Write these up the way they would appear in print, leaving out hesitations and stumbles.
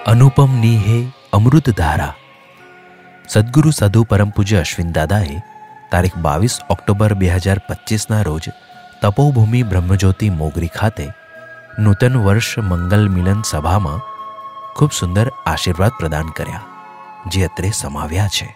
અનુપમ નીહે અમૃત ધારા. સદગુરુ સાધુ પરમ પૂજ્ય અશ્વિન દાદાએ તારીખ 22 ઓક્ટોબર 2025ના રોજ તપોભૂમિ બ્રહ્મજ્યોતિ મોગરી ખાતે નૂતન વર્ષ મંગલ મિલન સભામાં ખૂબ સુંદર આશીર્વાદ પ્રદાન કર્યા, જે અત્રે સમાવ્યા છે.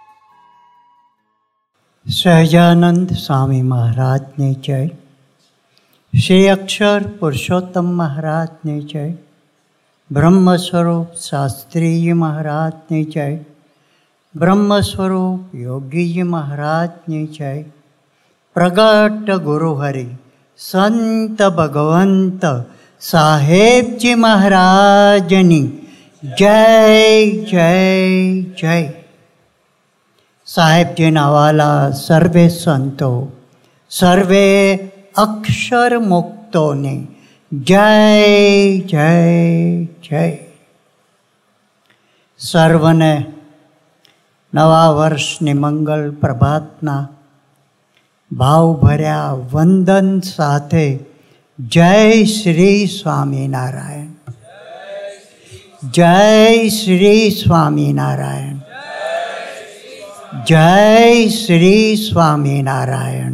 સહજાનંદ સ્વામી મહારાજની જય. શ્રી અક્ષર પુરુષોત્તમ મહારાજની જય. બ્રહ્મ સ્વરૂપ શાસ્ત્રીજી મહારાજની જય. બ્રહ્મ સ્વરૂપ યોગીજી મહારાજની જય. પ્રગટ ગુરુહરિ સંત ભગવંત સાહેબજી મહારાજની જય જય જય. સાહેબજીના વાલા સર્વે સંતો, સર્વે અક્ષર મુક્તોની જય જય જય. સર્વને નવા વર્ષની મંગલ પ્રભાતના ભાવભર્યા વંદન સાથે જય શ્રી સ્વામિનારાયણ. જય શ્રી સ્વામિનારાયણ. જય શ્રી સ્વામિનારાયણ.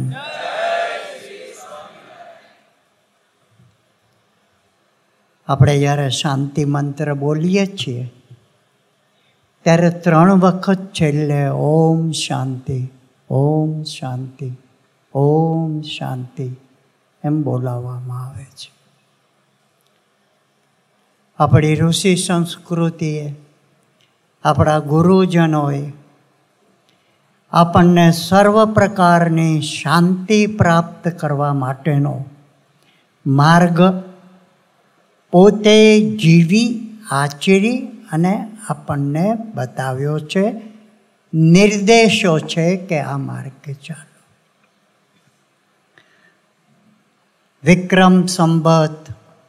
આપણે જ્યારે શાંતિ મંત્ર બોલીએ છીએ ત્યારે 3 વખત છેલ્લે ઓમ શાંતિ, ઓમ શાંતિ, ઓમ શાંતિ એમ બોલાવવામાં આવે છે. આપણી ઋષિ સંસ્કૃતિએ, આપણા ગુરુજનોએ આપણને સર્વ પ્રકારની શાંતિ પ્રાપ્ત કરવા માટેનો માર્ગ પોતે જીવી આચરી અને આપણને બતાવ્યો છે, નિર્દેશો છે કે આ માર્ગે ચાલો. વિક્રમ સંવત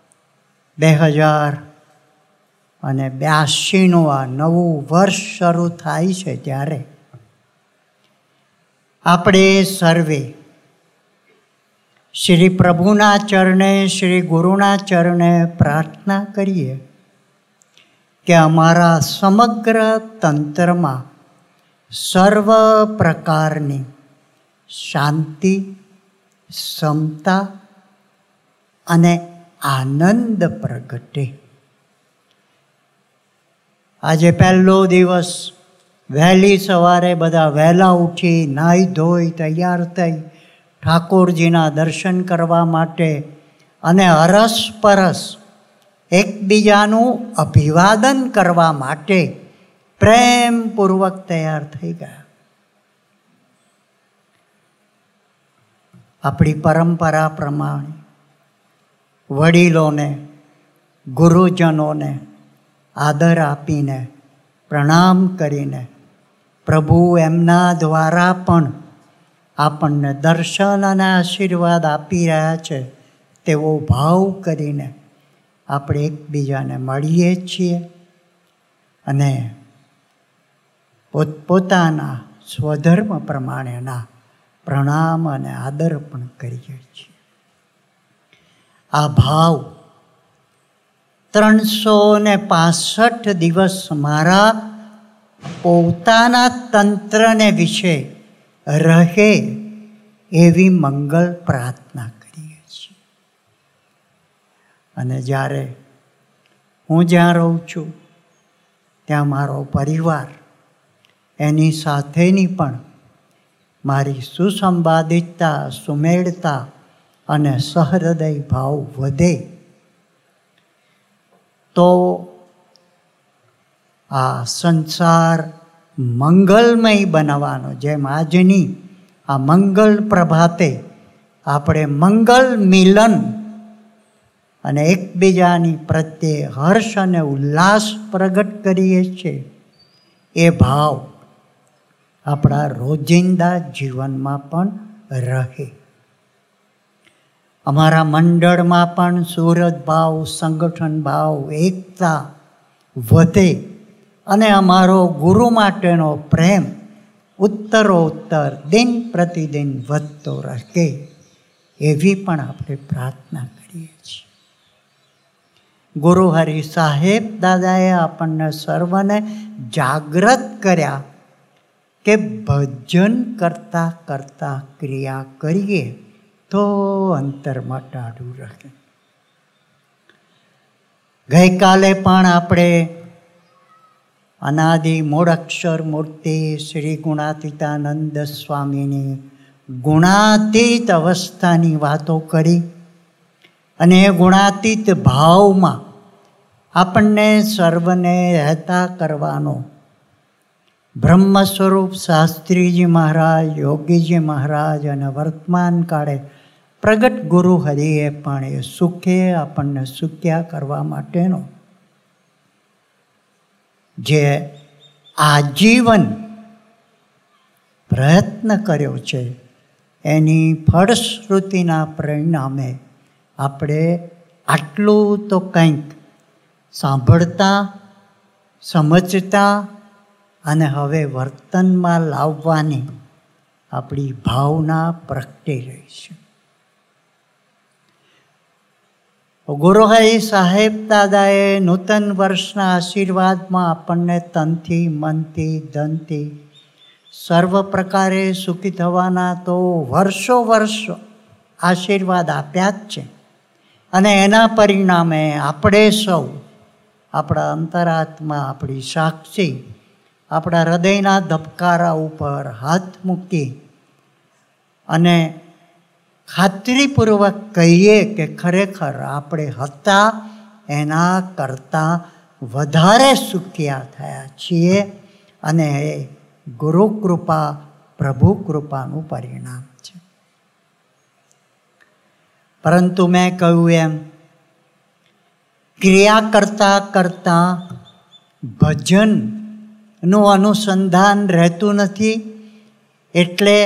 2082નું આ નવું વર્ષ શરૂ થાય છે ત્યારે આપણે સર્વે શ્રી પ્રભુના ચરણે, શ્રી ગુરુના ચરણે પ્રાર્થના કરીએ કે અમારા સમગ્ર તંત્રમાં સર્વ પ્રકારની શાંતિ, સમતા અને આનંદ પ્રગટે. આજે પહેલો દિવસ વહેલી સવારે બધા વહેલા ઉઠી, નાહી ધોઈ તૈયાર થઈ ઠાકોરજીના દર્શન કરવા માટે અને અરસપરસ એકબીજાનું અભિવાદન કરવા માટે પ્રેમપૂર્વક તૈયાર થઈ ગયા. આપણી પરંપરા પ્રમાણે વડીલોને, ગુરુજનોને આદર આપીને, પ્રણામ કરીને પ્રભુ એમના દ્વારા પણ આપણને દર્શન અને આશીર્વાદ આપી રહ્યા છે તેવો ભાવ કરીને આપણે એકબીજાને મળીએ છીએ અને પોતપોતાના સ્વધર્મ પ્રમાણેના પ્રણામ અને આદર પણ કરીએ છીએ. આ ભાવ 365 દિવસ મારા પોતાના તંત્રને વિશે રહે એવી મંગલ પ્રાર્થના કરીએ છીએ. અને જ્યારે હું જ્યાં રહું છું ત્યાં મારો પરિવાર, એની સાથેની પણ મારી સુસંવાદિતતા, સુમેળતા અને સહૃદય ભાવ વધે તો આ સંસાર મંગલમય બનાવવાનો, જેમ આજની આ મંગલ પ્રભાતે આપણે મંગલ મિલન અને એકબીજાની પ્રત્યે હર્ષ અને ઉલ્લાસ પ્રગટ કરીએ છીએ, એ ભાવ આપણા રોજિંદા જીવનમાં પણ રહે. અમારા મંડળમાં પણ સુહૃદ ભાવ, સંગઠન ભાવ, એકતા વધે અને અમારો ગુરુ માટેનો પ્રેમ ઉત્તરોત્તર દિન પ્રતિદિન વધતો રહે એવી પણ આપણે પ્રાર્થના કરીએ છીએ. ગુરુ હરિ સાહેબ દાદાએ આપણને સર્વને જાગૃત કર્યા કે ભજન કરતાં કરતાં ક્રિયા કરીએ તો અંતરમાં ટાઢું રહે. ગઈકાલે પણ આપણે અનાદિ મૂળાક્ષર મૂર્તિ શ્રી ગુણાતીતાનંદ સ્વામીની ગુણાતીત અવસ્થાની વાતો કરી અને એ ગુણાતીત ભાવમાં આપણને સર્વને રહેતા કરવાનો બ્રહ્મ સ્વરૂપ શાસ્ત્રીજી મહારાજ, યોગીજી મહારાજ અને વર્તમાન કાળે પ્રગટ ગુરુ હરિએ પણ એ સુખે આપણને સુખ્યા કરવા માટેનો જે આજીવન પ્રયત્ન કર્યો છે એની ફળશ્રુતિના પરિણામે આપણે આટલું તો કંઈક સાંભળતા, સમજતા અને હવે વર્તનમાં લાવવાની આપણી ભાવના પ્રગટી રહી છે. ગુરુહરિ સાહેબ દાદાએ નૂતન વર્ષના આશીર્વાદમાં આપણને તનથી, મનથી, ધનથી સર્વ પ્રકારે સુખી થવાના તો વર્ષો વર્ષ આશીર્વાદ આપ્યા જ છે. અને એના પરિણામે આપણે સૌ આપણા અંતરાત્મા, આપણી સાક્ષી, આપણા હૃદયના ધબકારા ઉપર હાથ મૂકી અને ખાતરીપૂર્વક કહીએ કે ખરેખર આપણે હતા એના કરતાં વધારે સુખિયા થયા છીએ અને એ ગુરુ કૃપા, પ્રભુ કૃપાનું પરિણામ છે. પરંતુ મેં કહ્યું એમ ક્રિયા કરતાં કરતાં ભજનનું અનુસંધાન રહેતું નથી, એટલે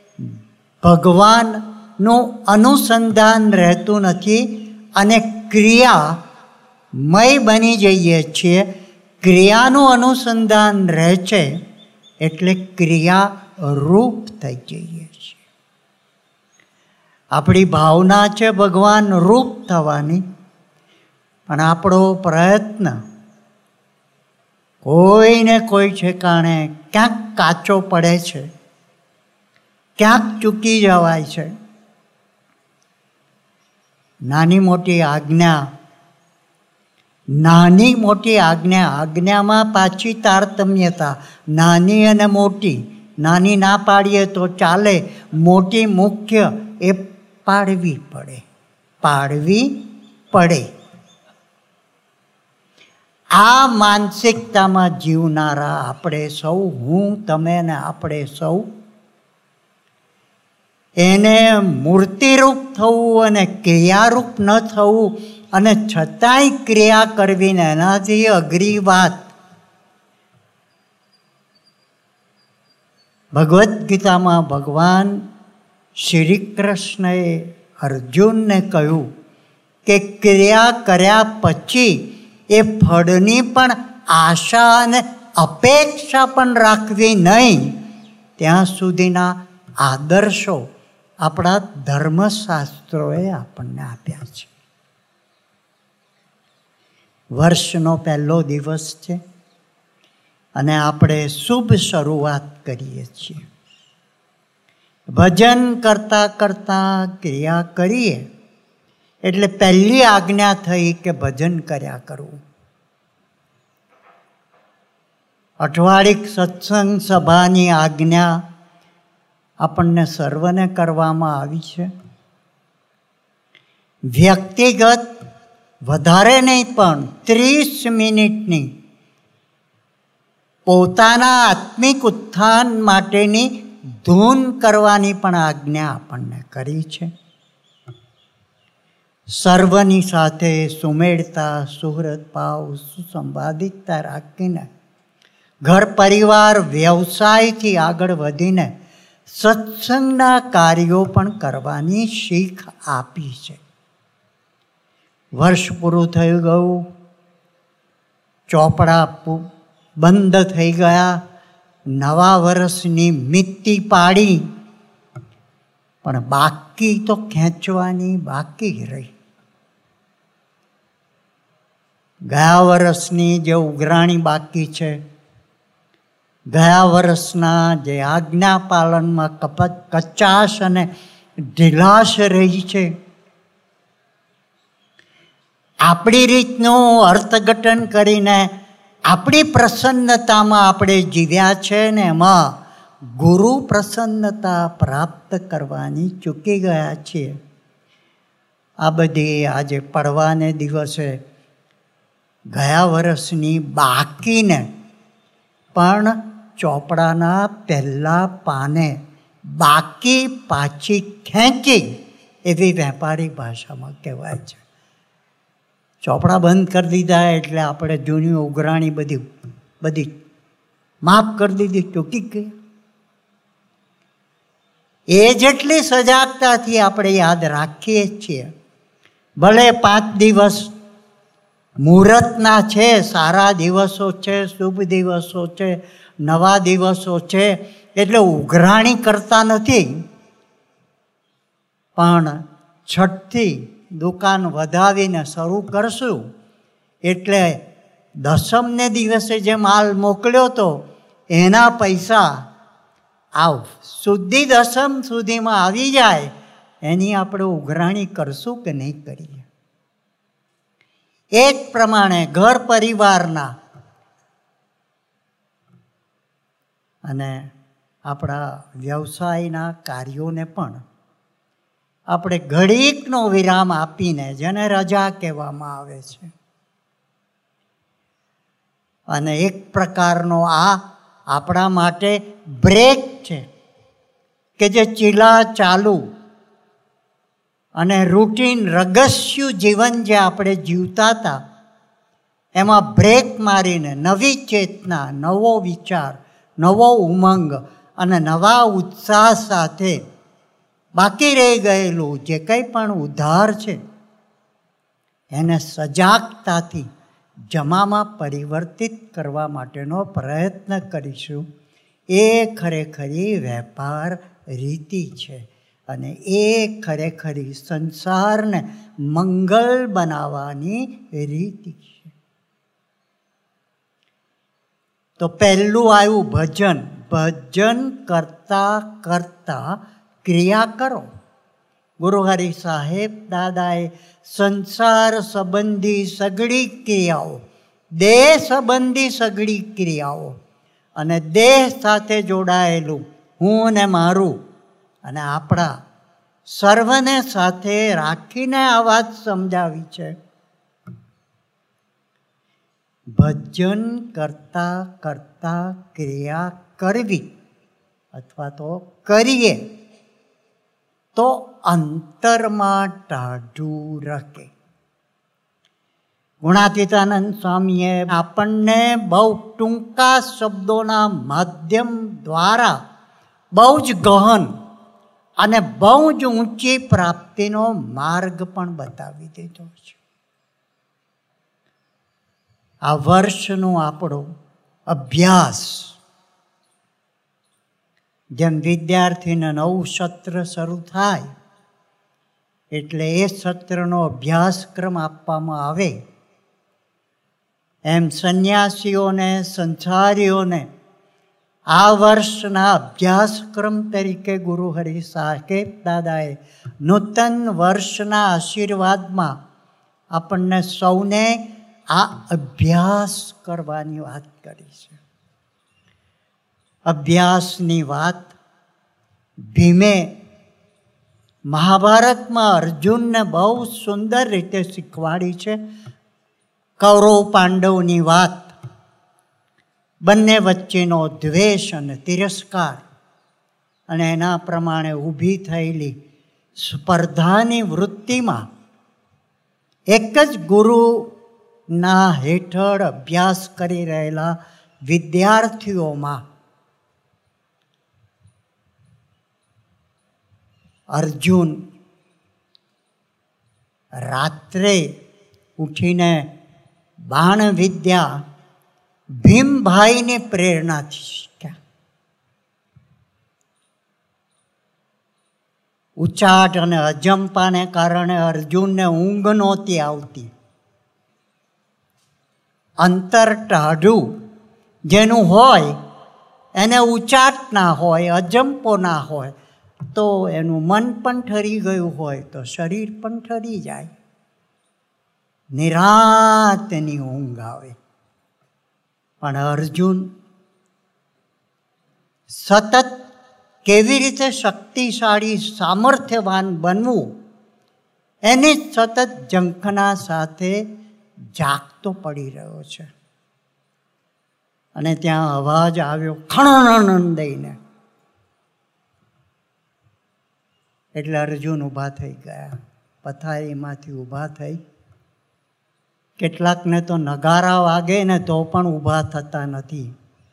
ભગવાનનું અનુસંધાન રહેતું નથી અને ક્રિયામય બની જઈએ છીએ. ક્રિયાનું અનુસંધાન રહે છે એટલે ક્રિયા રૂપ થઈ જઈએ છીએ. આપણી ભાવના છે ભગવાન રૂપ થવાની, પણ આપણો પ્રયત્ન કોઈને કોઈ ઠેકાણે ક્યાંક કાચો પડે છે, ક્યાંક ચૂકી જવાય છે. નાની મોટી આજ્ઞામાં પાછી તારતમ્યતા. નાની અને મોટી, નાની ના પાડીએ તો ચાલે, મોટી મુખ્ય એ પાડવી પડે. આ માનસિકતામાં જીવનારા આપણે સૌ, હું, તમે ને આપણે સૌ, એને મૂર્તિરૂપ થવું અને ક્રિયારૂપ ન થવું અને છતાંય ક્રિયા કરવી ને એનાથી અઘરી વાત. ભગવદ્ ગીતામાં ભગવાન શ્રી કૃષ્ણએ અર્જુનને કહ્યું કે ક્રિયા કર્યા પછી એ ફળની પણ આશા અને અપેક્ષા પણ રાખવી નહીં. ત્યાં સુધીના આદર્શો આપણા ધર્મશાસ્ત્રોએ આપણને આપ્યા છે. વર્ષનો પહેલો દિવસ છે અને આપણે શુભ શરૂઆત કરીએ છીએ. ભજન કરતાં કરતાં ક્રિયા કરીએ એટલે પહેલી આજ્ઞા થઈ કે ભજન કર્યા કરવું. અઠવાડિક સત્સંગ સભાની આજ્ઞા આપણને સર્વને કરવામાં આવી છે. વ્યક્તિગત વધારે નહીં પણ 30 મિનિટની પોતાના આત્મિક ઉત્થાન માટેની ધૂન કરવાની પણ આજ્ઞા આપણને કરી છે. સર્વની સાથે સુમેળતા, સુહૃદ ભાવ, સુસંવાદિતતા રાખીને ઘર પરિવાર વ્યવસાયથી આગળ વધીને સત્સંગના કાર્યો પણ કરવાની શીખ આપી છે. વર્ષ પૂરું થઈ ગયું, ચોપડા બંધ થઈ ગયા, નવા વર્ષની મિતિ પાડી, પણ બાકી તો ખેંચવાની બાકી રહી. ગયા વર્ષની જે ઉઘરાણી બાકી છે, ગયા વર્ષના જે આજ્ઞા પાલનમાં કચાશ અને ઢીલાશ રહી છે, આપણી રીતનું અર્થઘટન કરીને આપણી પ્રસન્નતામાં આપણે જીવ્યા છે ને એમાં ગુરુ પ્રસન્નતા પ્રાપ્ત કરવાની ચૂકી ગયા છીએ. આ બધી આજે પડવાને દિવસે ગયા વર્ષની બાકીને પણ ચોપડાના પહેલા પાને બાકી પાછી ખેંચી, એવી વેપારી ભાષામાં કહેવાય છે. ચોપડા બંધ કરી દીધા એટલે આપણે જૂની ઉઘરાણી બધી માફ કરી દીધી, ચૂકી ગઈ. એ જેટલી સજાગતાથી આપણે યાદ રાખીએ છીએ, ભલે 5 દિવસ મુહૂર્તના છે, સારા દિવસો છે, શુભ દિવસો છે, નવા દિવસો છે, એટલે ઉઘરાણી કરતા નથી, પણ છઠથી દુકાન વધાવીને શરૂ કરશું એટલે દસમને દિવસે જે માલ મોકલ્યો હતો એના પૈસા સુધી દસમ સુધીમાં આવી જાય, એની આપણે ઉઘરાણી કરશું કે નહીં કરીએ. એ જ પ્રમાણે ઘર પરિવારના અને આપણા વ્યવસાયના કાર્યોને પણ આપણે ઘડીકનો વિરામ આપીને, જેને રજા કહેવામાં આવે છે, અને એક પ્રકારનો આ આપણા માટે બ્રેક છે કે જે ચીલા ચાલુ અને રૂટીન રગસ્યુ જીવન જે આપણે જીવતા હતા એમાં બ્રેક મારીને નવી ચેતના, નવો વિચાર, નવો ઉમંગ અને નવા ઉત્સાહ સાથે બાકી રહી ગયેલું જે કંઈ પણ ઉધાર છે એને સજાગતાથી જમામાં પરિવર્તિત કરવા માટેનો પ્રયત્ન કરીશું. એ ખરેખરી વેપાર રીતિ છે અને એ ખરેખરી સંસારને મંગલ બનાવવાની રીતિ છે. તો પહેલું આવ્યું ભજન. ભજન કરતા કરતા ક્રિયા કરો. ગુરુ હરિ સાહેબ દાદાએ સંસાર સંબંધી સઘળી ક્રિયાઓ, દેહ સંબંધી સઘળી ક્રિયાઓ અને દેહ સાથે જોડાયેલું હું ને મારું અને આપણા સર્વને સાથે રાખીને આ વાત સમજાવી છે. ભજન કરતા કરતા ક્રિયા કરવી અથવા તો કરીએ તો અંતરમાં ટાઢું રહે. ગુણાતીતાનંદ સ્વામીએ આપણને બહુ ટૂંકા શબ્દોના માધ્યમ દ્વારા બહુ જ ગહન અને બહુ જ ઊંચી પ્રાપ્તિનો માર્ગ પણ બતાવી દીધો છે. આ વર્ષનો આપણો અભ્યાસ, જેમ વિદ્યાર્થીને નવું સત્ર શરૂ થાય એટલે એ સત્રનો અભ્યાસક્રમ આપવામાં આવે, એમ સંન્યાસીઓને, સંસારીઓને આ વર્ષના અભ્યાસક્રમ તરીકે ગુરુ હરિ સાહેબ દાદાએ નૂતન વર્ષના આશીર્વાદમાં આપણને સૌને આ અભ્યાસ કરવાની વાત કરી છે. અભ્યાસની વાત ભીમે મહાભારતમાં અર્જુનને બહુ સુંદર રીતે શીખવાડી છે. કૌરવ પાંડવની વાત, બંને વચ્ચેનો દ્વેષ અને તિરસ્કાર અને એના પ્રમાણે ઊભી થયેલી સ્પર્ધાની વૃત્તિમાં એક જ ગુરુના હેઠળ અભ્યાસ કરી રહેલા વિદ્યાર્થીઓમાં અર્જુન રાત્રે ઉઠીને બાણ વિદ્યા ભીમભાઈની પ્રેરણાથી શીખ્યા. ઉચાટ અને અજંપાને કારણે અર્જુનને ઊંઘ નહોતી આવતી. અંતર ટાઢું જેનું હોય એને ઉચાટ ના હોય, અજંપો ના હોય, તો એનું મન પણ ઠરી ગયું હોય તો શરીર પણ ઠરી જાય. નિરાંતની ઊંઘ આવે. પણ અર્જુન સતત કેવી રીતે શક્તિશાળી સામર્થ્યવાન બનવું એની સતત ઝંખના સાથે જાગતો પડી રહ્યો છે. અને ત્યાં અવાજ આવ્યો ખણનન દઈને, એટલે અર્જુન ઊભા થઈ ગયા. પથારીમાંથી ઊભા થઈ. કેટલાકને તો નગારા વાગે ને તો પણ ઊભા થતા નથી.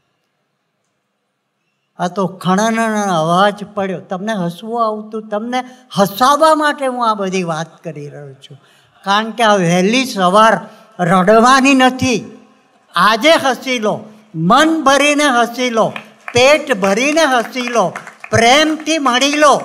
આ તો ખણનન અવાજ પડ્યો. તમને હસવું આવતું, તમને હસાવવા માટે હું આ બધી વાત કરી રહ્યો છું. કારણ કે આ વહેલી સવાર રડવાની નથી. આજે હસી લો, મન ભરીને હસી લો, પેટ ભરીને હસી લો, પ્રેમથી મળી લો.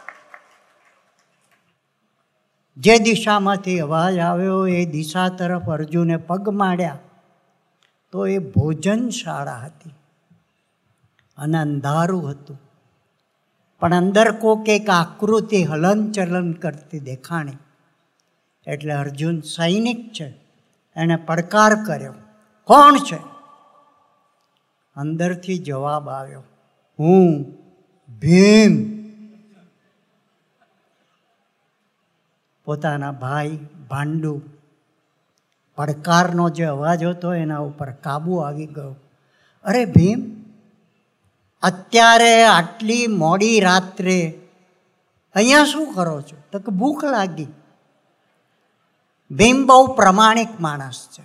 જે દિશામાંથી અવાજ આવ્યો એ દિશા તરફ અર્જુને પગ માંડ્યા તો એ ભોજનશાળા હતી અને અંધારું હતું. પણ અંદર કોક એક આકૃતિ હલનચલન કરતી દેખાણી. એટલે અર્જુન સૈનિક છે, એણે પડકાર કર્યો, કોણ છે? અંદરથી જવાબ આવ્યો, હું ભીમ. પોતાના ભાઈ ભાંડુ. પડકારનો જે અવાજ હતો એના ઉપર કાબુ આવી ગયો. અરે ભીમ, અત્યારે આટલી મોડી રાત્રે અહીંયા શું કરો છો? તો કે ભૂખ લાગી. ભીમ બહુ પ્રમાણિક માણસ છે,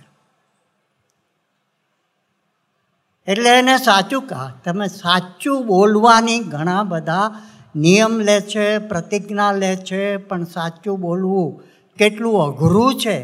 એટલે એને સાચું કહા. તમે સાચું બોલવાની ઘણા બધા નિયમ લે છે, પ્રતિજ્ઞા લે છે, પણ સાચું બોલવું કેટલું અઘરું છે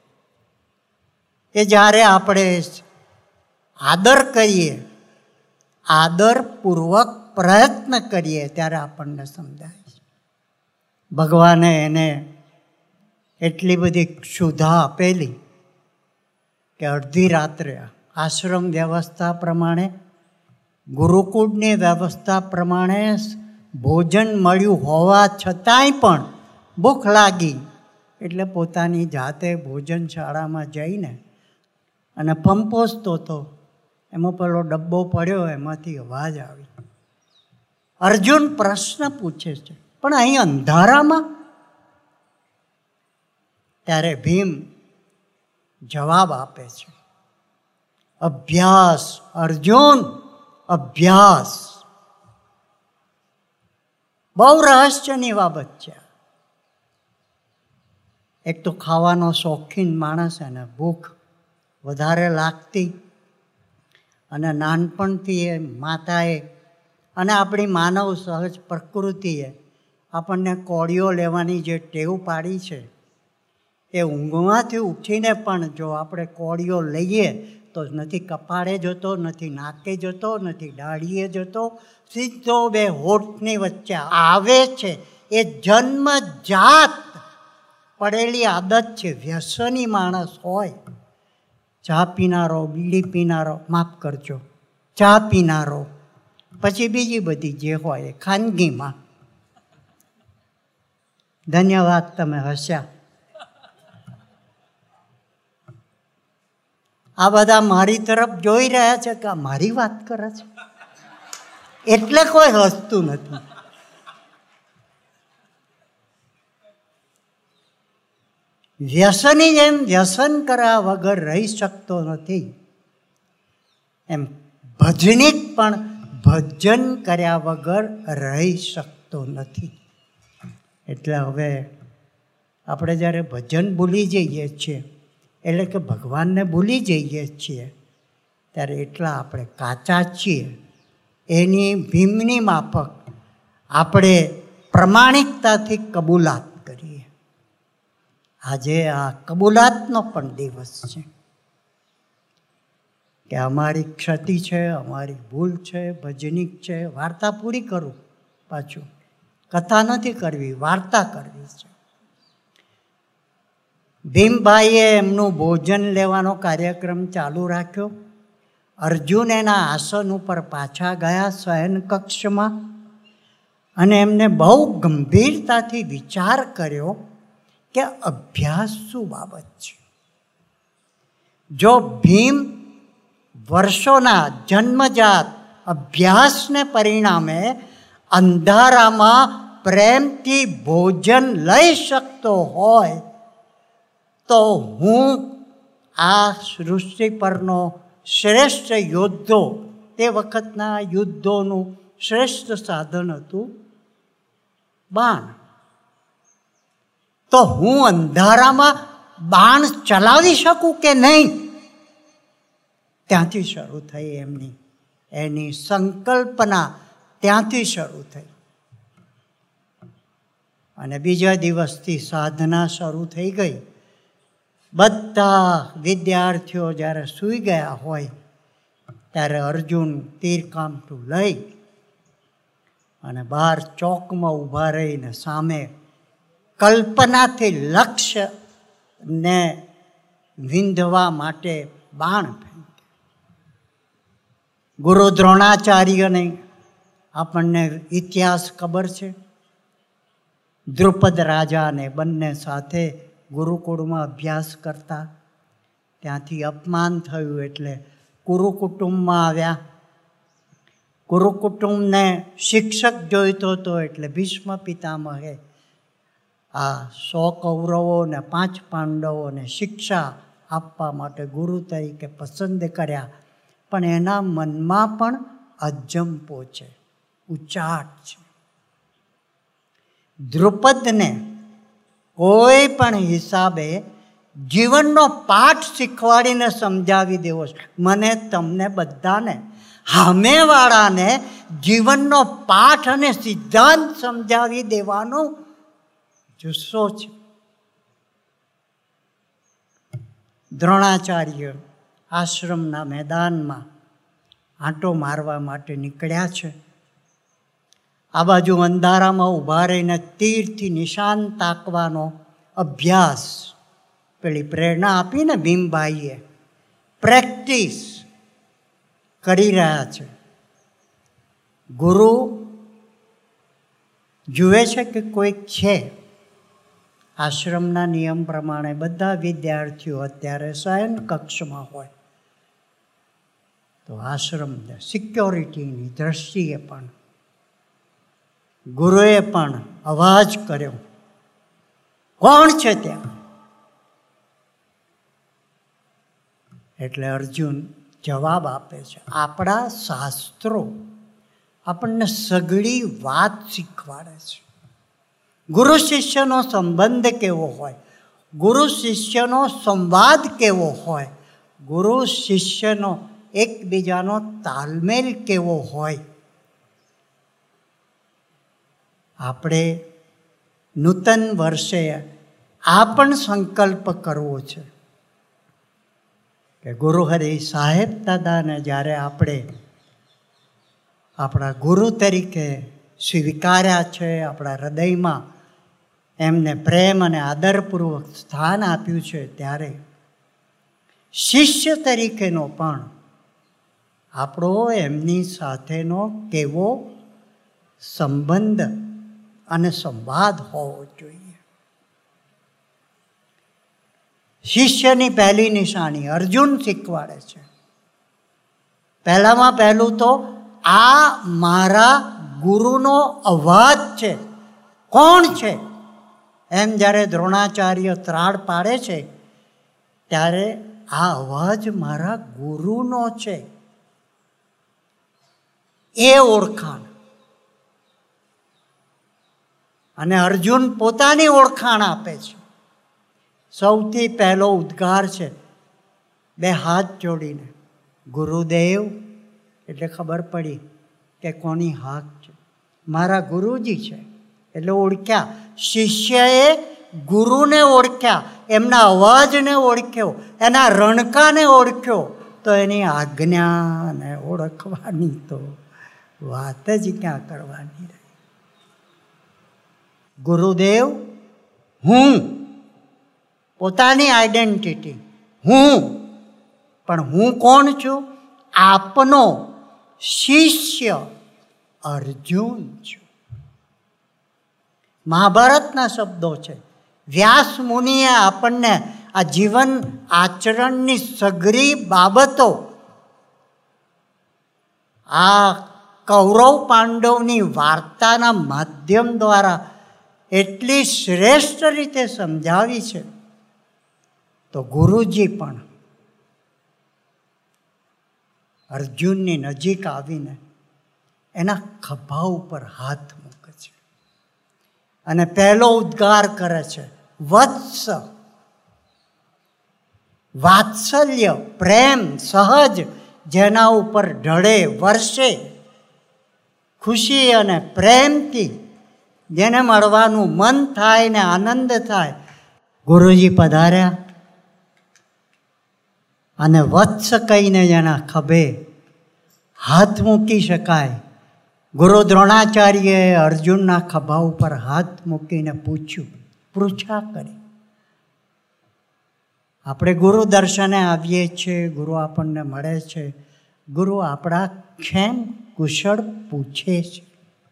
એ જ્યારે આપણે આદર કરીએ, આદરપૂર્વક પ્રયત્ન કરીએ ત્યારે આપણને સમજાય. ભગવાને એને એટલી બધી ક્ષુધા આપેલી કે અડધી રાત્રે આશ્રમ વ્યવસ્થા પ્રમાણે, ગુરુકુળની વ્યવસ્થા પ્રમાણે ભોજન મળ્યું હોવા છતાંય પણ ભૂખ લાગી. એટલે પોતાની જાતે ભોજનશાળામાં જઈને અને પંપોસતો હતો. એમાં પેલો ડબ્બો પડ્યો, એમાંથી અવાજ આવી. અર્જુન પ્રશ્ન પૂછે છે, પણ અહીં અંધારામાં? ત્યારે ભીમ જવાબ આપે છે, અભ્યાસ અર્જુન, અભ્યાસ. બહુ રહસ્યની બાબત છે. એક તો ખાવાનો શોખીન માણસ, એને ભૂખ વધારે લાગતી, અને નાનપણથી એ માતાએ અને આપણી માનવ સહજ પ્રકૃતિએ આપણને કોળીઓ લેવાની જે ટેવ પાડી છે, એ ઊંઘમાંથી ઉઠીને પણ જો આપણે કોળીઓ લઈએ તો નથી કપાળે જતો, નથી નાકે જતો, નથી દાઢીએ જતો, સીધો બે હોઠની વચ્ચે આવે છે. એ જન્મજાત પડેલી આદત છે. વ્યસની માણસ હોય, ચા પીનારો, બીડી પીનારો, માફ કરજો, ચા પીનારો, પછી બીજી બધી જે હોય એ ખાનગીમાં. ધન્યવાદ, તમે હસ્યા. આ બધા મારી તરફ જોઈ રહ્યા છે કે મારી વાત કરે છે, એટલે કોઈ હસતું નથી. વ્યસની જેમ વ્યસન કર્યા વગર રહી શકતો નથી, એમ ભજનિક પણ ભજન કર્યા વગર રહી શકતો નથી. એટલે હવે આપણે જ્યારે ભજન ભૂલી જઈએ છીએ, એટલે કે ભગવાનને ભૂલી જઈએ છીએ, ત્યારે એટલા આપણે કાચા છીએ. એની ભીમની માફક આપણે પ્રમાણિકતાથી કબૂલાત કરીએ. આજે આ કબૂલાતનો પણ દિવસ છે કે અમારી ક્ષતિ છે, અમારી ભૂલ છે, ભજનિક છે. વાર્તા પૂરી કરું, પાછું કથા નથી કરવી, વાર્તા કરવી છે. ભીમભાઈએ એમનું ભોજન લેવાનો કાર્યક્રમ ચાલુ રાખ્યો. અર્જુન એના આસન ઉપર પાછા ગયા શયન કક્ષમાં, અને એમને બહુ ગંભીરતાથી વિચાર કર્યો કે અભ્યાસ શું બાબત છે. જો ભીમ વર્ષોના જન્મજાત અભ્યાસને પરિણામે અંધારામાં પ્રેમથી ભોજન લઈ શકતો હોય, તો હું આ સૃષ્ટિ પરનો શ્રેષ્ઠ યોદ્ધો, તે વખતના યુદ્ધોનું શ્રેષ્ઠ સાધન હતું બાણ, તો હું અંધારામાં બાણ ચલાવી શકું કે નહીં. ત્યાંથી શરૂ થઈ એની સંકલ્પના ત્યાંથી શરૂ થઈ. અને બીજા દિવસથી સાધના શરૂ થઈ ગઈ. બધા વિદ્યાર્થીઓ જ્યારે સૂઈ ગયા હોય ત્યારે અર્જુન તીરકામઠું લઈ અને બહાર ચોકમાં ઊભા રહીને સામે કલ્પનાથી લક્ષ્યને વિંધવા માટે બાણ ફેંક્યા. ગુરુ દ્રોણાચાર્યને આપણને ઇતિહાસ ખબર છે. દ્રુપદ રાજાને બંને સાથે ગુરુકુળમાં અભ્યાસ કરતા, ત્યાંથી અપમાન થયું એટલે કુરુકુટુંબમાં આવ્યા. કુરુકુટુંબને શિક્ષક જોઈતો હતો એટલે ભીષ્મ પિતામહે આ 100 કૌરવો ને 5 પાંડવોને શિક્ષા આપવા માટે ગુરુ તરીકે પસંદ કર્યા. પણ એના મનમાં પણ અજંપો છે, ઉચાટ છે. દ્રુપદને કોઈ પણ હિસાબે જીવનનો પાઠ શીખવાડીને સમજાવી દેવો છે. મને તમને બધાને, સામેવાળાને જીવનનો પાઠ અને સિદ્ધાંત સમજાવી દેવાનો જુસ્સો છે. દ્રોણાચાર્ય આશ્રમના મેદાનમાં આંટો મારવા માટે નીકળ્યા છે. આ બાજુ અંધારામાં ઊભા રહીને તીરથી નિશાન તાકવાનો અભ્યાસ, પેલી પ્રેરણા આપીને ભીમભાઈએ, પ્રેક્ટિસ કરી રહ્યા છે. ગુરુ જુએ છે કે કોઈક છે. આશ્રમના નિયમ પ્રમાણે બધા વિદ્યાર્થીઓ અત્યારે શયન કક્ષમાં હોય, તો આશ્રમ સિક્યોરિટીની દ્રષ્ટિએ પણ ગુરુએ પણ અવાજ કર્યો, કોણ છે ત્યાં? એટલે અર્જુન જવાબ આપે છે, આપણા શાસ્ત્રો આપણને સઘળી વાત શીખવાડે છે. ગુરુ શિષ્યનો સંબંધ કેવો હોય, ગુરુ શિષ્યનો સંવાદ કેવો હોય, ગુરુ શિષ્યનો એકબીજાનો તાલમેલ કેવો હોય. આપણે નૂતન વર્ષે આ પણ સંકલ્પ કરવો છે કે ગુરુહરિ સાહેબ દાદાને જ્યારે આપણે આપણા ગુરુ તરીકે સ્વીકાર્યા છે, આપણા હૃદયમાં એમને પ્રેમ અને આદરપૂર્વક સ્થાન આપ્યું છે, ત્યારે શિષ્ય તરીકેનો પણ આપણો એમની સાથેનો કેવો સંબંધ અને સંવાદ હોવો જોઈએ. શિષ્યની પહેલી નિશાની અર્જુન શીખવાડે છે. પહેલામાં પહેલું તો આ મારા ગુરુનો અવાજ છે, કોણ છે? એમ જ્યારે દ્રોણાચાર્ય ત્રાડ પાડે છે ત્યારે આ અવાજ મારા ગુરુનો છે, એ ઓળખાણ. અને અર્જુન પોતાની ઓળખાણ આપે છે. સૌથી પહેલો ઉદ્ગાર છે 2 હાથ જોડીને, ગુરુદેવ, એટલે ખબર પડી કે કોની હાક છે, મારા ગુરુજી છે. એટલે ઓળખ્યા, શિષ્યએ ગુરુને ઓળખ્યા, એમના અવાજને ઓળખ્યો, એના રણકાને ઓળખ્યો, તો એની આજ્ઞાને ઓળખવાની તો વાત જ ક્યાં કરવાની રહી. ગુરુદેવ હું, પોતાની આઈડેન્ટિટી હું, પણ હું કોણ છું? આપનો શિષ્ય અર્જુન છું. મહાભારતના શબ્દો છે. વ્યાસ મુનિએ આપણને આ જીવન આચરણની સઘળી બાબતો આ કૌરવ પાંડવની વાર્તાના માધ્યમ દ્વારા એટલી શ્રેષ્ઠ રીતે સમજાવી છે. તો ગુરુજી પણ અર્જુનની નજીક આવીને એના ખભા ઉપર હાથ મૂકે છે અને પહેલો ઉદ્ગાર કરે છે, વત્સ. વાત્સલ્ય, પ્રેમ, સહજ જેના ઉપર ઢળે, વર્ષે, ખુશી અને પ્રેમથી જેને મળવાનું મન થાય ને આનંદ થાય. ગુરુજી પધાર્યા અને વત્સ કહીને જેના ખભે હાથ મૂકી શકાય. ગુરુ દ્રોણાચાર્યએ અર્જુનના ખભા ઉપર હાથ મૂકીને પૃચ્છા કરી. આપણે ગુરુ દર્શને આવીએ છીએ, ગુરુ આપણને મળે છે, ગુરુ આપણા ખેમ કુશળ પૂછે છે.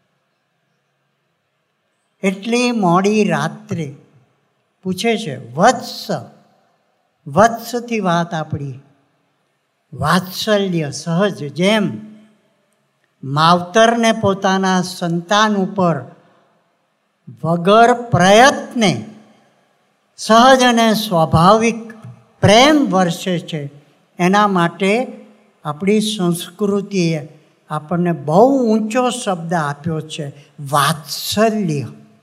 એટલી મોડી રાત્રે પૂછે છે, વત્સ. વત્સથી વાત આપણી વાત્સલ્ય, સહજ. જેમ માવતરને પોતાના સંતાન ઉપર વગર પ્રયત્ને સહજ અને સ્વાભાવિક પ્રેમ વર્ષે છે, એના માટે આપણી સંસ્કૃતિએ આપણને બહુ ઊંચો શબ્દ આપ્યો છે, વાત્સલ્ય.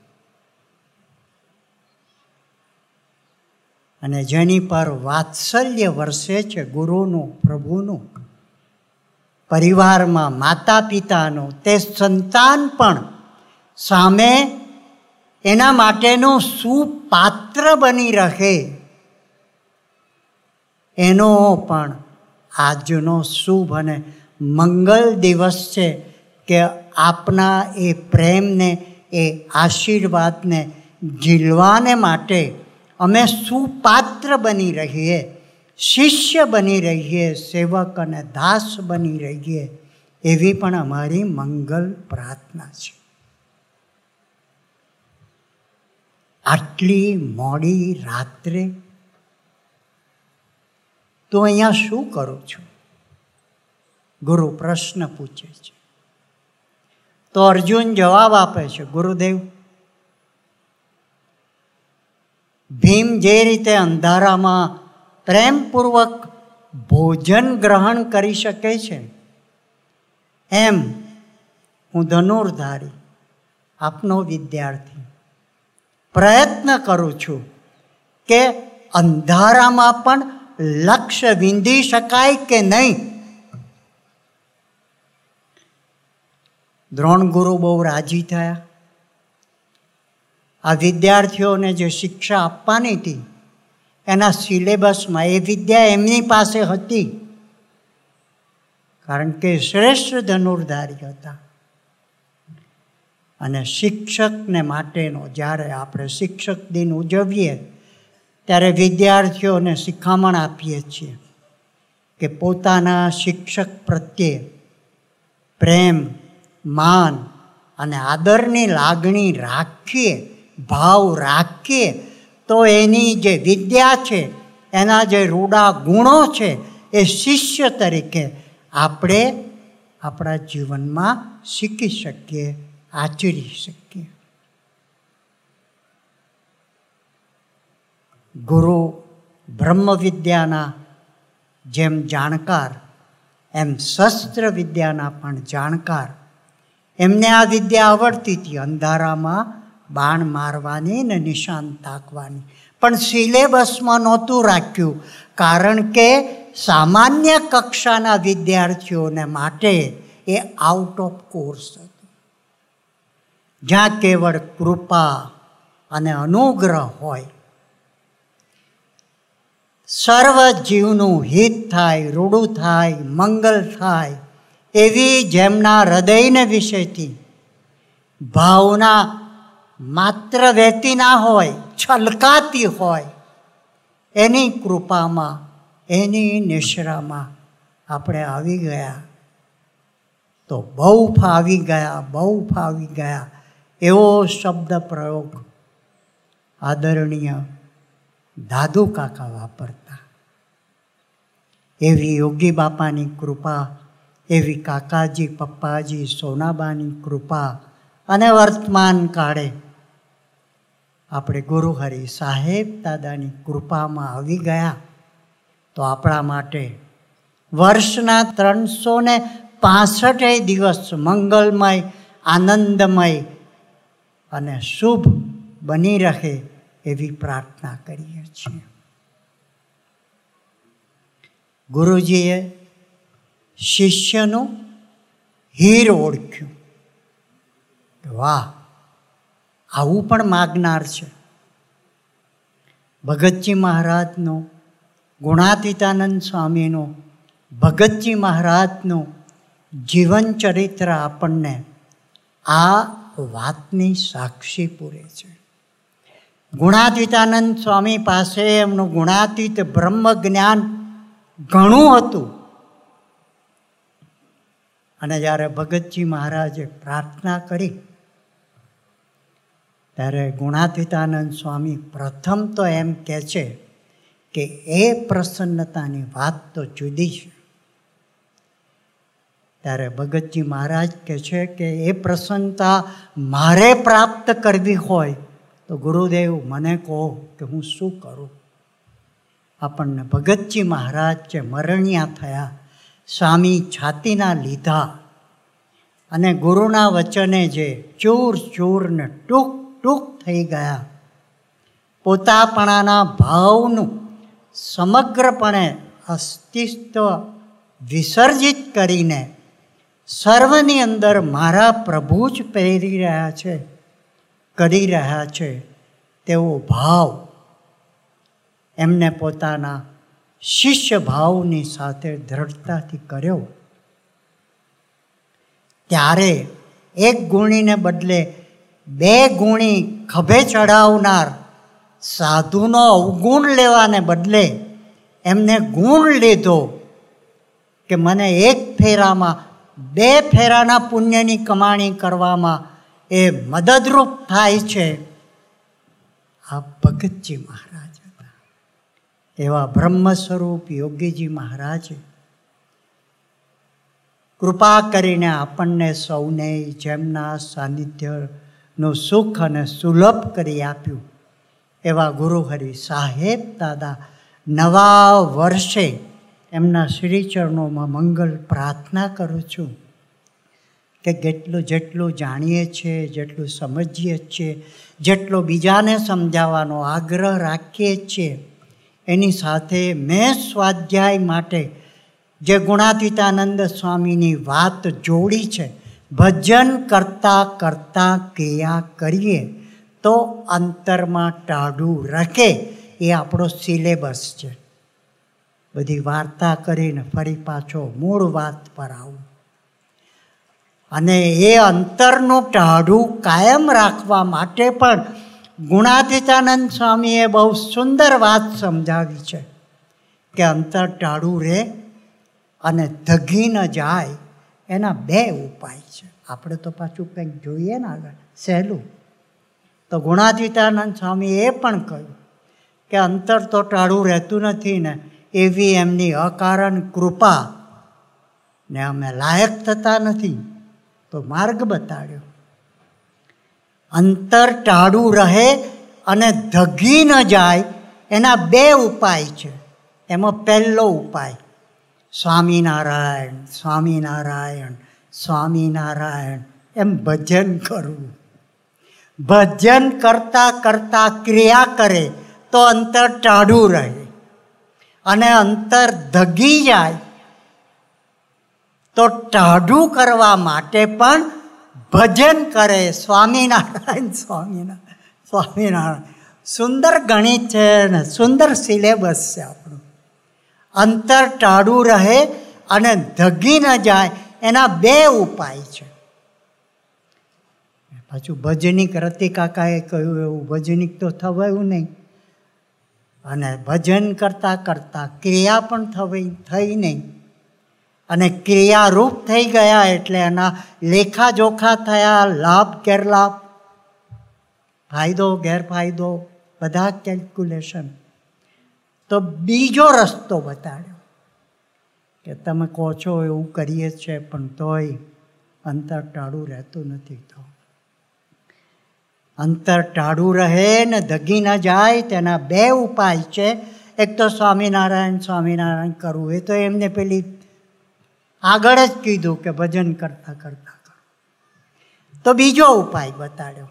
અને જેની પર વાત્સલ્ય વરસે છે, ગુરુનું, પ્રભુનું, પરિવારમાં માતા પિતાનું, તે સંતાન પણ સામે એના માટેનું સુપાત્ર બની રહે. એનો પણ આજનો શુભ અને મંગલ દિવસ છે કે આપના એ પ્રેમને, એ આશીર્વાદને ઝીલવાને માટે અમે સુપાત્ર બની રહીએ, શિષ્ય બની રહીએ, સેવક અને દાસ બની રહીએ, એવી પણ અમારી મંગલ પ્રાર્થના છે. આટલી મોડી રાત્રે તો અહીંયા શું કરું છું? ગુરુ પ્રશ્ન પૂછે છે. તો અર્જુન જવાબ આપે છે, ગુરુદેવ, ભીમ જે રીતે અંધારામાં પ્રેમપૂર્વક ભોજન ગ્રહણ કરી શકે છે, એમ હું ધનુર્ધારી, આપનો વિદ્યાર્થી, પ્રયત્ન કરું છું કે અંધારામાં પણ લક્ષ્ય વિંધી શકાય કે નહીં. દ્રોણ ગુરુ બહુ રાજી થયા. આ વિદ્યાર્થીઓને જે શિક્ષા આપવાની હતી એના સિલેબસમાં એ વિદ્યા એમની પાસે હતી, કારણ કે શ્રેષ્ઠ ધનુર્ધારી હતા. અને શિક્ષકને માટેનો જ્યારે આપણે શિક્ષક દિન ઉજવીએ ત્યારે વિદ્યાર્થીઓને શિખામણ આપીએ છીએ કે પોતાના શિક્ષક પ્રત્યે પ્રેમ, માન અને આદરની લાગણી રાખીએ, ભાવ રાખીએ, તો એની જે વિદ્યા છે, એના જે રૂડા ગુણો છે, એ શિષ્ય તરીકે આપણે આપણા જીવનમાં શીખી શકીએ, આચરી શકીએ. ગુરુ બ્રહ્મ વિદ્યાના જેમ જાણકાર, એમ શસ્ત્ર વિદ્યાના પણ જાણકાર. એમને આ વિદ્યા આવડતી હતી, અંધારામાં બાણ મારવાની ને નિશાન તાકવાની. પણ સિલેબસમાં નહોતું રાખ્યું, કારણ કે સામાન્ય કક્ષાના વિદ્યાર્થીઓને માટે એ આઉટ ઓફ કોર્સ હતું, જ્યાં કેવળ કૃપા અને અનુગ્રહ હોય, સર્વ જીવનું હિત થાય, રૂડું થાય, મંગલ થાય, એવી જેમના હૃદયને વિશેથી ભાવના માત્ર વહેતી ના હોય, છલકાતી હોય, એની કૃપામાં, એની નિશ્રામાં આપણે આવી ગયા તો બહુ ફાવી ગયા, બહુ ફાવી ગયા એવો શબ્દ પ્રયોગ આદરણીય દાદુ કાકા વાપરતા. એવી યોગી બાપાની કૃપા, એવી કાકાજી, પપ્પાજી, સોનાબાની કૃપા અને વર્તમાન કાળે આપણે ગુરુહરિ સાહેબ દાદાની કૃપામાં આવી ગયા તો આપણા માટે વર્ષના 365 દિવસ મંગલમય, આનંદમય અને શુભ બની રહે એવી પ્રાર્થના કરીએ છીએ. ગુરુજીએ શિષ્યનું હીર ઓળખ્યું. વાહ, આવું પણ માગનાર છે. ભગતજી મહારાજનો, ગુણાતીતાનંદ સ્વામીનો, ભગતજી મહારાજનું જીવન ચરિત્ર આપણને આ વાતની સાક્ષી પૂરે છે. ગુણાતીતાનંદ સ્વામી પાસે એમનું ગુણાતીત બ્રહ્મ જ્ઞાન ઘણું હતું. અને જ્યારે ભગતજી મહારાજે પ્રાર્થના કરી ત્યારે ગુણાતીતાનંદ સ્વામી પ્રથમ તો એમ કહે છે કે એ પ્રસન્નતાની વાત તો જુદી છે. ત્યારે ભગતજી મહારાજ કહે છે કે એ પ્રસન્નતા મારે પ્રાપ્ત કરવી હોય તો ગુરુદેવ મને કહો કે હું શું કરું. આપણને ભગતજી મહારાજ જે મરણિયા થયા, સ્વામી છાતીના લીધા અને ગુરુના વચને જે ચૂર ચૂર ને ટૂંક ટૂંક થઈ ગયા, પોતાપણાના ભાવનું સમગ્રપણે અસ્તિત્વ વિસર્જિત કરીને સર્વની અંદર મારા પ્રભુ જ પહેરી રહ્યા છે, કરી રહ્યા છે તેવો ભાવ એમને પોતાના શિષ્ય ભાવની સાથે દ્રઢતાથી કર્યો. ત્યારે એક ગુણીને બદલે 2 ગુણી ખભે ચડાવનાર સાધુનો અવગુણ લેવાને બદલે એમને ગુણ લીધો કે મને 1 ફેરામાં 2 ફેરાના પુણ્યની કમાણી કરવામાં એ મદદરૂપ થાય છે. આ ભગતજી મહારાજ હતા. એવા બ્રહ્મ સ્વરૂપ યોગીજી મહારાજે કૃપા કરીને આપણને સૌને જેમના સાનિધ્યનું સુખ અને સુલભ કરી આપ્યું એવા ગુરુહરિ સાહેબ દાદા નવા વર્ષે એમના શ્રીચરણોમાં મંગલ પ્રાર્થના કરું છું કે જેટલું જાણીએ છીએ, જેટલું સમજીએ છીએ, જેટલો બીજાને સમજાવવાનો આગ્રહ રાખીએ છીએ, એની સાથે મેં સ્વાધ્યાય માટે જે ગુણાતીતાનંદ સ્વામીની વાત જોડી છે, ભજન કરતાં કરતાં ક્રિયા કરીએ તો અંતરમાં ટાઢું રખે, એ આપણો સિલેબસ છે. બધી વાર્તા કરીને ફરી પાછો મૂળ વાત પર આવું અને એ અંતરનું ટાઢું કાયમ રાખવા માટે પણ ગુણાતીતાનંદ સ્વામીએ બહુ સુંદર વાત સમજાવી છે કે અંતર ટાઢું રહે અને ધગી ન જાય એના 2 ઉપાય છે. આપણે તો પાછું કંઈક જોઈએ ને આગળ સહેલું. તો ગુણાતીતાનંદ સ્વામીએ એ પણ કહ્યું કે અંતર તો ટાઢું રહેતું નથી ને, એવી એમની અકારણ કૃપા ને અમે લાયક થતા નથી તો માર્ગ બતાડ્યો. અંતર ટાઢું રહે અને ધગી ન જાય એના 2 ઉપાય છે. એમાં પહેલો ઉપાય સ્વામિનારાયણ સ્વામિનારાયણ સ્વામિનારાયણ એમ ભજન કરવું. ભજન કરતાં કરતાં ક્રિયા કરે તો અંતર ટાઢું રહે અને અંતર ધગી જાય તો ટાઢું કરવા માટે પણ ભજન કરે. સ્વામિનારાયણ સ્વામિનારાયણ સ્વામિનારાયણ. સુંદર ગણિત છે ને સુંદર સિલેબસ છે આપણું. અંતર ટાઢું રહે અને ધગી ન જાય એના 2 ઉપાય છે. પાછું ભજનિક રતિ કાકાએ કહ્યું એવું ભજનિક તો થવાયું નહીં. અને ભજન કરતાં કરતાં ક્રિયા પણ થઈ નહીં, અને ક્રિયારૂપ થઈ ગયા એટલે એના લેખાજોખા થયા, લાભ ગેરલાભ, ફાયદો ગેરફાયદો, બધા કેલ્ક્યુલેશન. તો બીજો રસ્તો બતાડ્યો કે તમે કહો છો એવું કરીએ છીએ પણ તોય અંતર ટાળું રહેતું નથી. તો અંતર ટાળું રહે ને દગી ન જાય તેના બે ઉપાય છે. એક તો સ્વામિનારાયણ સ્વામિનારાયણ કરવું, એ તો એમને પેલી આગળ જ કીધું કે ભજન કરતા કરતા કરો. તો બીજો ઉપાય બતાડ્યો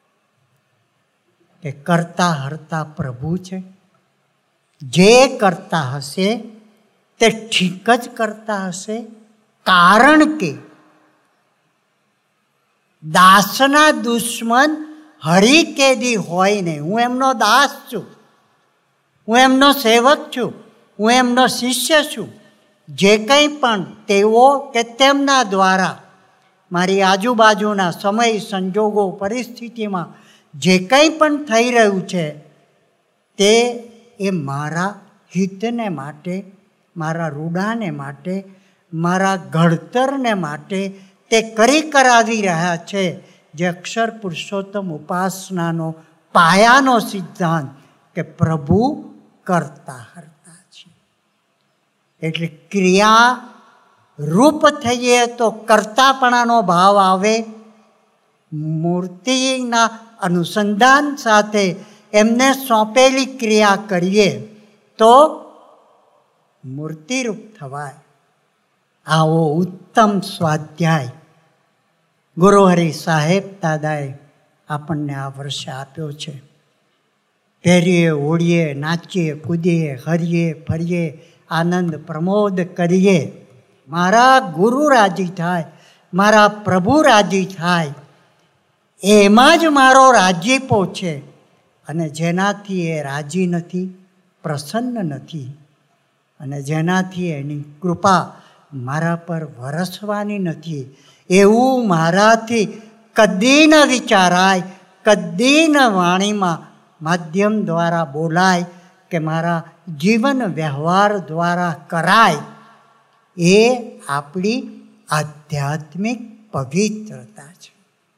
કે કરતા હરતા પ્રભુ છે, જે કરતા હશે તે ઠીક જ કરતા હશે, કારણ કે દાસના દુશ્મન હરિ કેદી હોય ને. હું એમનો દાસ છું, હું એમનો સેવક છું, હું એમનો શિષ્ય છું. જે કંઈ પણ તેઓ કે તેમના દ્વારા મારી આજુબાજુના સમય સંજોગો પરિસ્થિતિમાં જે કંઈ પણ થઈ રહ્યું છે તે એ મારા હિતને માટે, મારા રૂડાને માટે, મારા ઘડતરને માટે તે કરી કરાવી રહ્યા છે. જે અક્ષર પુરુષોત્તમ ઉપાસનાનો પાયાનો સિદ્ધાંત કે પ્રભુ કરતા હરતા છે. એટલે ક્રિયા રૂપ થઈએ તો કરતાપણાનો ભાવ આવે. મૂર્તિના અનુસંધાન સાથે એમને સોંપેલી ક્રિયા કરીએ તો મૂર્તિરૂપ થવાય. આવો ઉત્તમ સ્વાધ્યાય ગુરુહરિ સાહેબ દાદાએ આપણને આ વર્ષે આપ્યો છે. પહેરીએ, ઓળીએ, નાચીએ, કૂદીએ, હરીએ, ફરીએ, આનંદ પ્રમોદ કરીએ. મારા ગુરુ રાજી થાય, મારા પ્રભુ રાજી થાય, એમાં જ મારો રાજીપો છે. અને જેનાથી એ રાજી નથી, પ્રસન્ન નથી, અને જેનાથી એની કૃપા મારા પર વરસવાની નથી, એવું મારાથી કદી ન વિચારાય, કદી ન વાણીમાં માધ્યમ દ્વારા બોલાય કે મારા જીવન વ્યવહાર દ્વારા કરાય. એ આપણી આધ્યાત્મિક પવિત્રતા છે.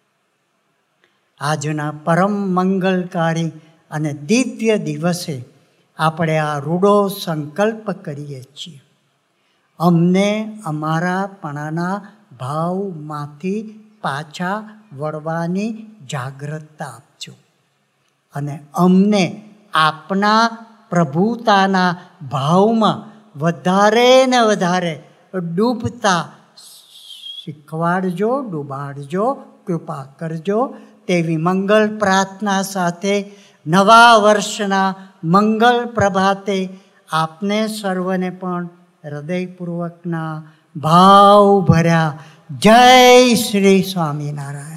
આજના પરમ મંગલકારી અને દિવ્ય દિવસે આપણે આ રૂડો સંકલ્પ કરીએ છીએ. અમને અમારાપણાના ભાવમાંથી પાછા વળવાની જાગૃતતા આપજો, અને અમને આપના પ્રભુતાના ભાવમાં વધારે ને વધારે ડૂબતા શીખવાડજો, ડૂબાડજો, કૃપા કરજો. તેવી મંગલ પ્રાર્થના સાથે નવા વર્ષના મંગલ પ્રભાતે આપને સર્વને પણ હૃદયપૂર્વકના ભાવ ભર્યા જય શ્રી સ્વામિનારાયણ.